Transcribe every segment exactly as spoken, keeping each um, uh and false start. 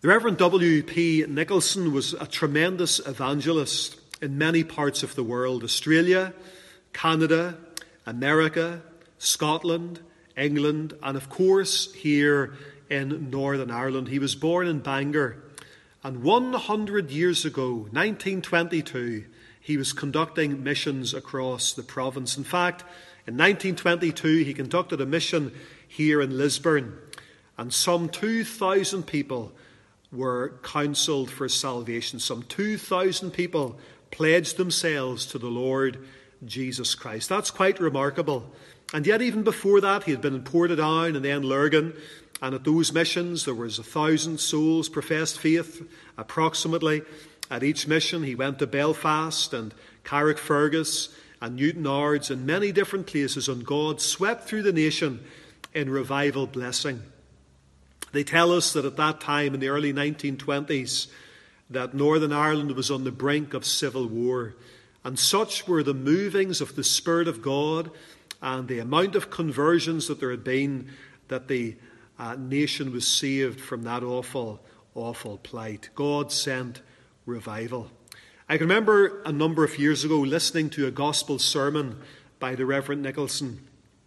The Reverend W P Nicholson was a tremendous evangelist in many parts of the world: Australia, Canada, America, Scotland, England, and of course here in Northern Ireland. He was born in Bangor, and one hundred years ago, nineteen twenty-two, he was conducting missions across the province. In fact, in nineteen twenty-two, he conducted a mission here in Lisburn, and some two thousand people were counselled for salvation. Some two thousand people pledged themselves to the Lord Jesus Christ. That's quite remarkable. And yet even before that, he had been in Portadown and then Lurgan, and at those missions there was a thousand souls professed faith approximately at each mission. He went to Belfast and Carrickfergus and Newtownards and many different places, and God swept through the nation in revival blessing. They tell us that at that time, in the early nineteen twenties, that Northern Ireland was on the brink of civil war. And such were the movings of the Spirit of God and the amount of conversions that there had been, that the uh, nation was saved from that awful, awful plight. God sent revival. I can remember a number of years ago listening to a gospel sermon by the Reverend Nicholson.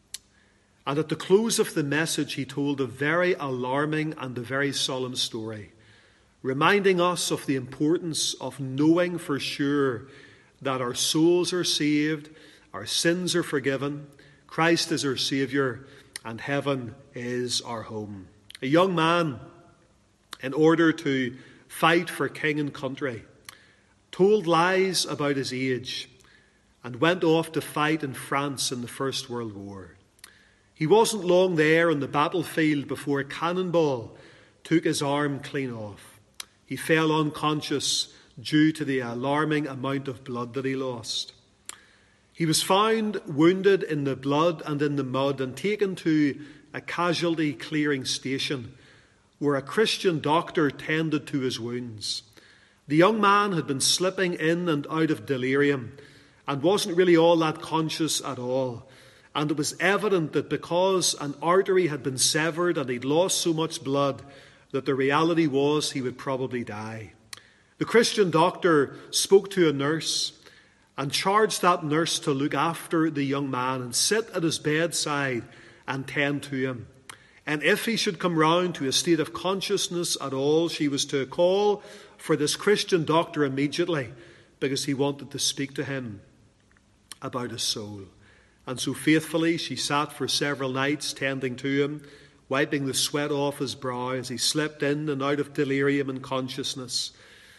And at the close of the message, he told a very alarming and a very solemn story, reminding us of the importance of knowing for sure that our souls are saved, our sins are forgiven, Christ is our Saviour, and heaven is our home. A young man, in order to fight for king and country, told lies about his age and went off to fight in France in the First World War. He wasn't long there on the battlefield before a cannonball took his arm clean off. He fell unconscious due to the alarming amount of blood that he lost. He was found wounded in the blood and in the mud and taken to a casualty clearing station where a Christian doctor tended to his wounds. The young man had been slipping in and out of delirium and wasn't really all that conscious at all. And it was evident that because an artery had been severed and he'd lost so much blood, that the reality was he would probably die. The Christian doctor spoke to a nurse and charged that nurse to look after the young man and sit at his bedside and tend to him. And if he should come round to a state of consciousness at all, she was to call for this Christian doctor immediately, because he wanted to speak to him about his soul. And so faithfully she sat for several nights tending to him, wiping the sweat off his brow as he slipped in and out of delirium and consciousness.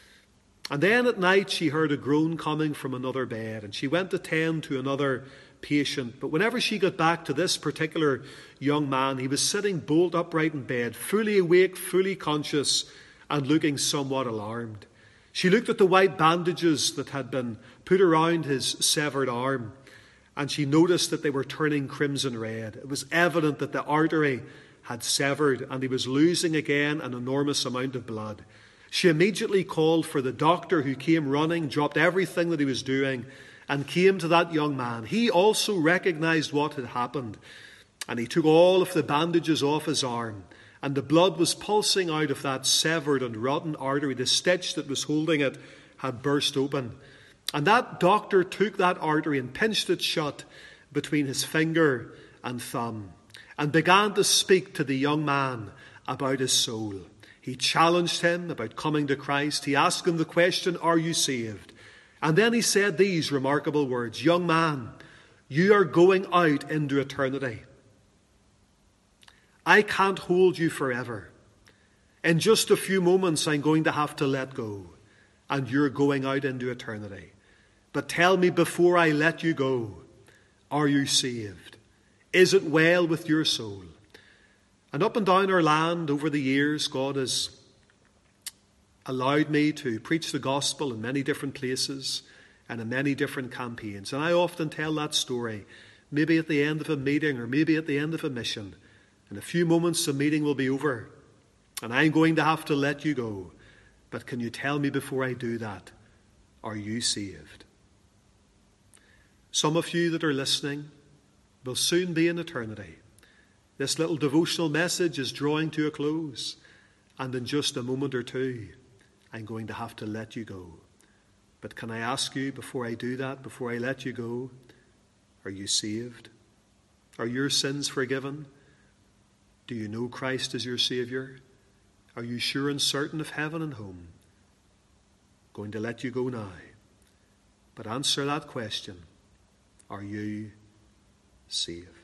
And then at night she heard a groan coming from another bed, and she went to tend to another patient. But whenever she got back to this particular young man, he was sitting bolt upright in bed, fully awake, fully conscious, and looking somewhat alarmed. She looked at the white bandages that had been put around his severed arm, and she noticed that they were turning crimson red. It was evident that the artery had severed and he was losing again an enormous amount of blood. She immediately called for the doctor, who came running, dropped everything that he was doing, and came to that young man. He also recognized what had happened, and he took all of the bandages off his arm, and the blood was pulsing out of that severed and rotten artery. The stitch that was holding it had burst open. And that doctor took that artery and pinched it shut between his finger and thumb and began to speak to the young man about his soul. He challenged him about coming to Christ. He asked him the question, "Are you saved?" And then he said these remarkable words, "Young man, you are going out into eternity. I can't hold you forever. In just a few moments I'm going to have to let go, and you're going out into eternity. But tell me before I let you go, are you saved? Is it well with your soul?" And up and down our land over the years, God has allowed me to preach the gospel in many different places and in many different campaigns. And I often tell that story, maybe at the end of a meeting or maybe at the end of a mission. In a few moments the meeting will be over and I'm going to have to let you go. But can you tell me before I do that, are you saved? Some of you that are listening will soon be in eternity. This little devotional message is drawing to a close. And in just a moment or two, I'm going to have to let you go. But can I ask you, before I do that, before I let you go, are you saved? Are your sins forgiven? Do you know Christ as your Saviour? Are you sure and certain of heaven and home? I'm going to let you go now. But answer that question. Are you saved?